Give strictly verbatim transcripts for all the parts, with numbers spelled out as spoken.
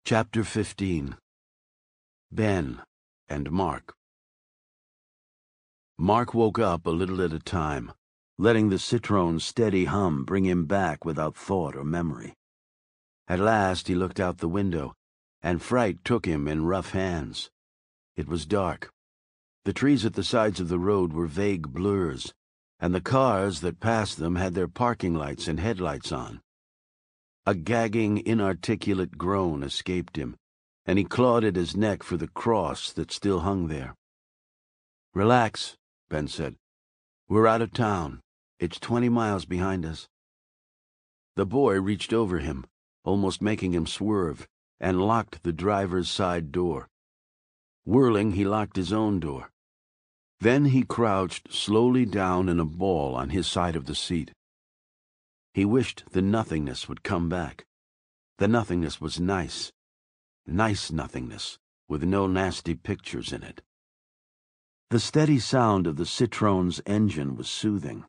Chapter fifteen. Ben and Mark. Mark woke up a little at a time, letting the Citroen's steady hum bring him back without thought or memory. At last he looked out the window, and fright took him in rough hands. It was dark. The trees at the sides of the road were vague blurs, and the cars that passed them had their parking lights and headlights on. A gagging, inarticulate groan escaped him, and he clawed at his neck for the cross that still hung there. "Relax," Ben said. "We're out of town. It's twenty miles behind us." The boy reached over him, almost making him swerve, and locked the driver's side door. Whirling, he locked his own door. Then he crouched slowly down in a ball on his side of the seat. He wished the nothingness would come back. The nothingness was nice. Nice nothingness, with no nasty pictures in it. The steady sound of the Citroen's engine was soothing.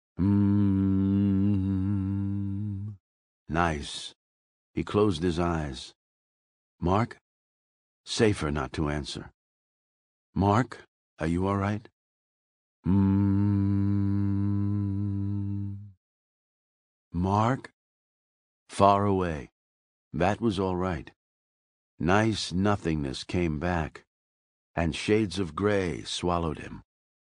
Mmm. Nice. He closed his eyes. "Mark?" Safer not to answer. "Mark, are you all right?" Mmm. "Mark?" Far away. That was all right. Nice nothingness came back, and shades of gray swallowed him.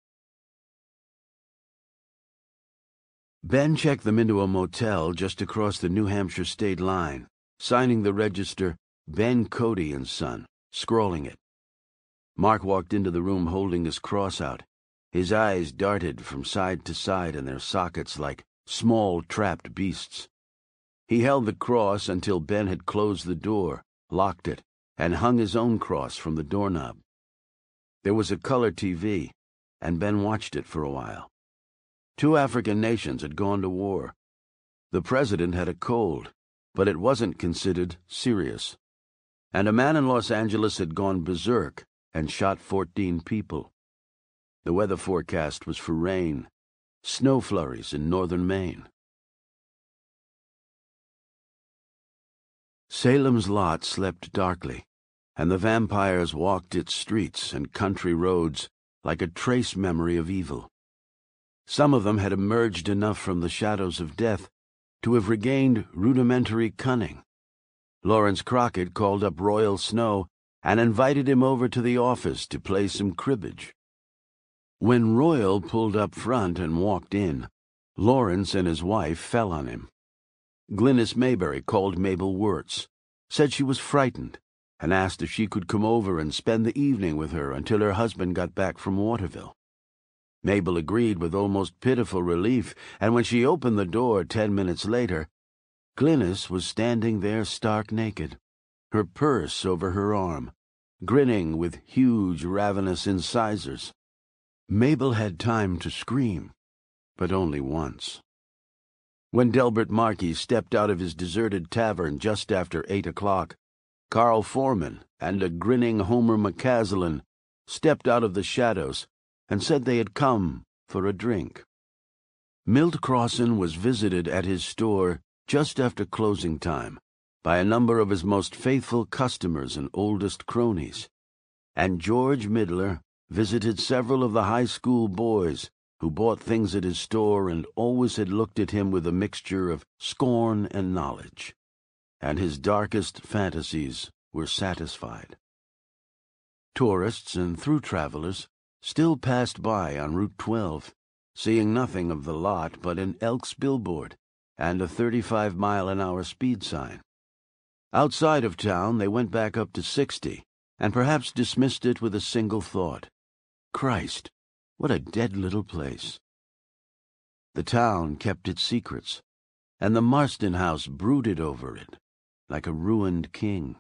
Ben checked them into a motel just across the New Hampshire state line, signing the register Ben Cody and Son, scrawling it. Mark walked into the room holding his cross out. His eyes darted from side to side in their sockets like small trapped beasts. He held the cross until Ben had closed the door, locked it, and hung his own cross from the doorknob. There was a color T V, and Ben watched it for a while. Two African nations had gone to war. The president had a cold, but it wasn't considered serious. And a man in Los Angeles had gone berserk and shot fourteen people. The weather forecast was for rain, snow flurries in northern Maine. Salem's Lot slept darkly, and the vampires walked its streets and country roads like a trace memory of evil. Some of them had emerged enough from the shadows of death to have regained rudimentary cunning. Lawrence Crockett called up Royal Snow and invited him over to the office to play some cribbage. When Royal pulled up front and walked in, Lawrence and his wife fell on him. Glynis Mayberry called Mabel Wirtz, said she was frightened, and asked if she could come over and spend the evening with her until her husband got back from Waterville. Mabel agreed with almost pitiful relief, and when she opened the door ten minutes later, Glynis was standing there stark naked, her purse over her arm, grinning with huge ravenous incisors. Mabel had time to scream, but only once. When Delbert Markey stepped out of his deserted tavern just after eight o'clock, Carl Foreman and a grinning Homer McCaslin stepped out of the shadows and said they had come for a drink. Milt Crossan was visited at his store just after closing time by a number of his most faithful customers and oldest cronies, and George Midler visited several of the high school boys who bought things at his store and always had looked at him with a mixture of scorn and knowledge, and his darkest fantasies were satisfied. Tourists and through-travelers still passed by on Route twelve, seeing nothing of the lot but an Elks billboard and a thirty-five mile an hour speed sign. Outside of town, they went back up to sixty, and perhaps dismissed it with a single thought. Christ, what a dead little place. The town kept its secrets, and the Marston house brooded over it like a ruined king.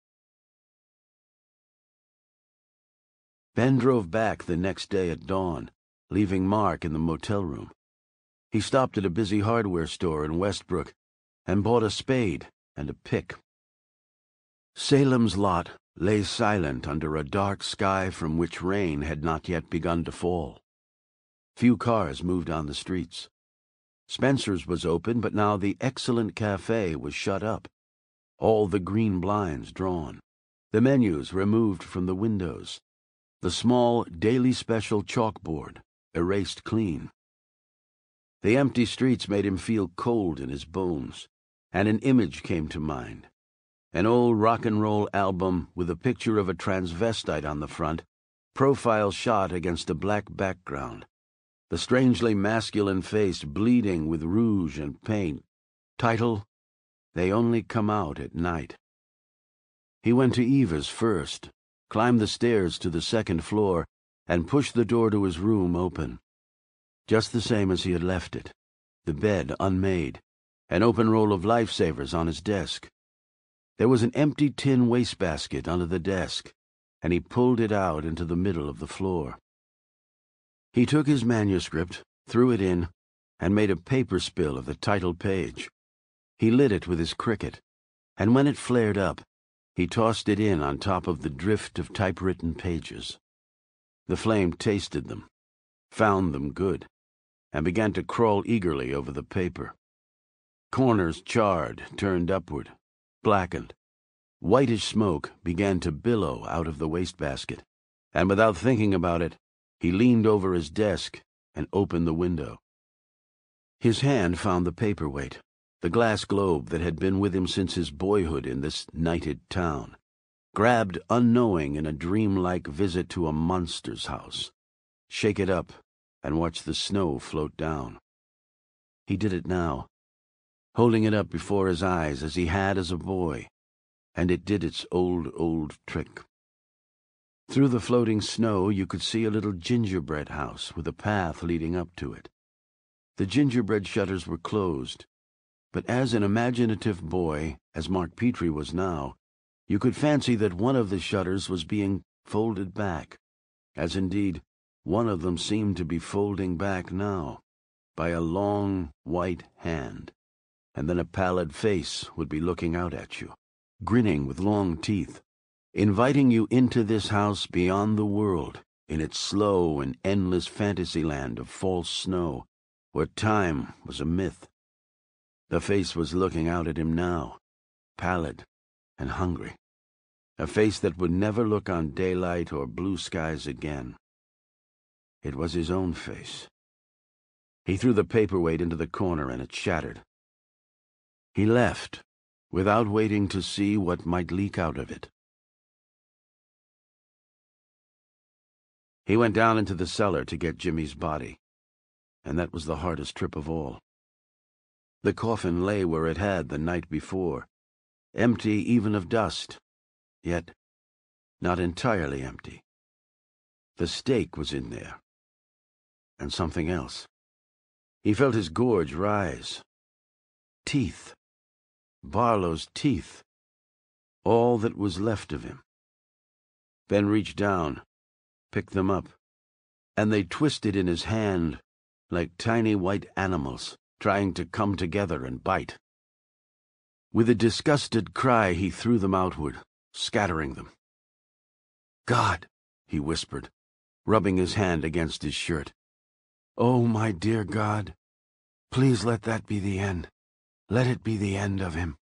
Ben drove back the next day at dawn, leaving Mark in the motel room. He stopped at a busy hardware store in Westbrook and bought a spade and a pick. Salem's Lot lay silent under a dark sky from which rain had not yet begun to fall. Few cars moved on the streets. Spencer's was open, but now the excellent cafe was shut up. all the green blinds drawn, the menus removed from the windows, the small daily special chalkboard erased clean. The empty streets made him feel cold in his bones, and an image came to mind. An old rock and roll album with a picture of a transvestite on the front, profile shot against a black background, the strangely masculine face bleeding with rouge and paint. Title, They Only Come Out at Night. He went to Eva's first, climbed the stairs to the second floor, and pushed the door to his room open. Just the same as he had left it, the bed unmade, an open roll of lifesavers on his desk. There was an empty tin wastebasket under the desk, and he pulled it out into the middle of the floor. He took his manuscript, threw it in, and made a paper spill of the title page. He lit it with his cricket, and when it flared up, he tossed it in on top of the drift of typewritten pages. The flame tasted them, found them good, and began to crawl eagerly over the paper. Corners charred, turned upward, blackened. Whitish smoke began to billow out of the wastebasket, and without thinking about it, he leaned over his desk and opened the window. His hand found the paperweight, the glass globe that had been with him since his boyhood in this nighted town, grabbed unknowing in a dreamlike visit to a monster's house. Shake it up and watch the snow float down. He did it now, holding it up before his eyes as he had as a boy, and it did its old, old trick. Through the floating snow you could see a little gingerbread house with a path leading up to it. The gingerbread shutters were closed, but as an imaginative boy, as Mark Petrie was now, you could fancy that one of the shutters was being folded back, as indeed one of them seemed to be folding back now, by a long white hand, and then a pallid face would be looking out at you, grinning with long teeth, inviting you into this house beyond the world, in its slow and endless fantasyland of false snow, where time was a myth. The face was looking out at him now, pallid and hungry, a face that would never look on daylight or blue skies again. It was his own face. He threw the paperweight into the corner and it shattered. He left, without waiting to see what might leak out of it. He went down into the cellar to get Jimmy's body, and that was the hardest trip of all. The coffin lay where it had the night before, empty even of dust, yet not entirely empty. The stake was in there, and something else. He felt his gorge rise. Teeth. Barlow's teeth. All that was left of him. Ben reached down, picked them up, and they twisted in his hand like tiny white animals trying to come together and bite. With a disgusted cry, he threw them outward, scattering them. "God," he whispered, rubbing his hand against his shirt. "Oh, my dear God, please let that be the end. Let it be the end of him."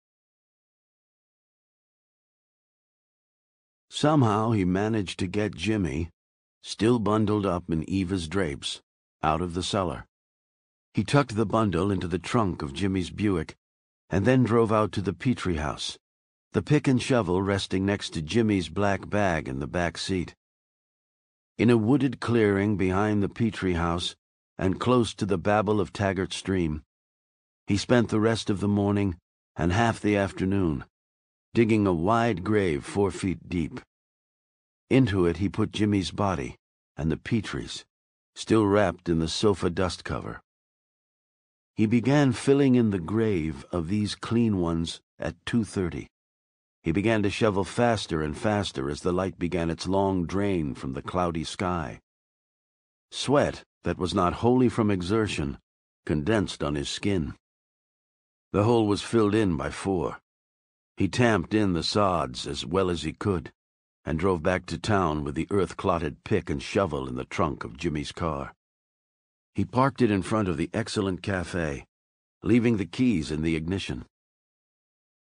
Somehow he managed to get Jimmy, still bundled up in Eva's drapes, out of the cellar. He tucked the bundle into the trunk of Jimmy's Buick, and then drove out to the Petrie house, the pick and shovel resting next to Jimmy's black bag in the back seat. In a wooded clearing behind the Petrie house, and close to the babble of Taggart Stream, he spent the rest of the morning and half the afternoon, digging a wide grave four feet deep. Into it he put Jimmy's body and the Petries, still wrapped in the sofa dust cover. He began filling in the grave of these clean ones at two thirty. He began to shovel faster and faster as the light began its long drain from the cloudy sky. Sweat that was not wholly from exertion condensed on his skin. The hole was filled in by four. He tamped in the sods as well as he could, and drove back to town with the earth-clotted pick and shovel in the trunk of Jimmy's car. He parked it in front of the excellent cafe, leaving the keys in the ignition.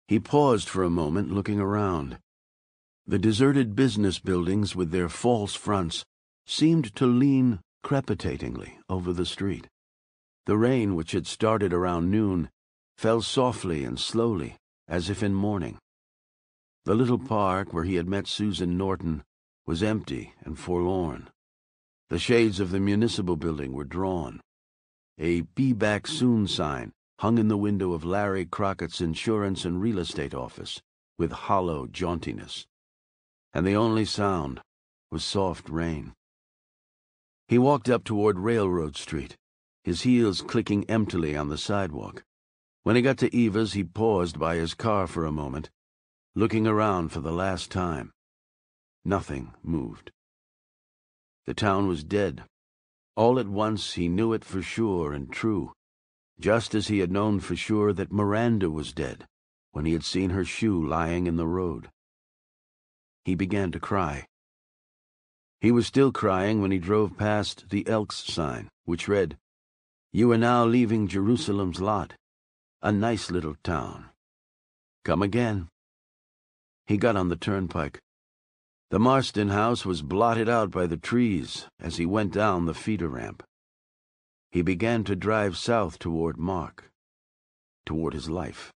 He paused for a moment, looking around. The deserted business buildings with their false fronts seemed to lean crepitatingly over the street. The rain, which had started around noon, fell softly and slowly, as if in mourning. The little park where he had met Susan Norton was empty and forlorn. The shades of the municipal building were drawn. A "Be Back Soon" sign hung in the window of Larry Crockett's insurance and real estate office with hollow jauntiness, and the only sound was soft rain. He walked up toward Railroad Street, his heels clicking emptily on the sidewalk. When he got to Eva's, he paused by his car for a moment, looking around for the last time. Nothing moved. The town was dead. All at once he knew it for sure and true, just as he had known for sure that Miranda was dead when he had seen her shoe lying in the road. He began to cry. He was still crying when he drove past the Elks sign, which read, "You are now leaving Jerusalem's Lot, a nice little town. Come again." He got on the turnpike. The Marston house was blotted out by the trees as he went down the feeder ramp. He began to drive south toward Mark, toward his life.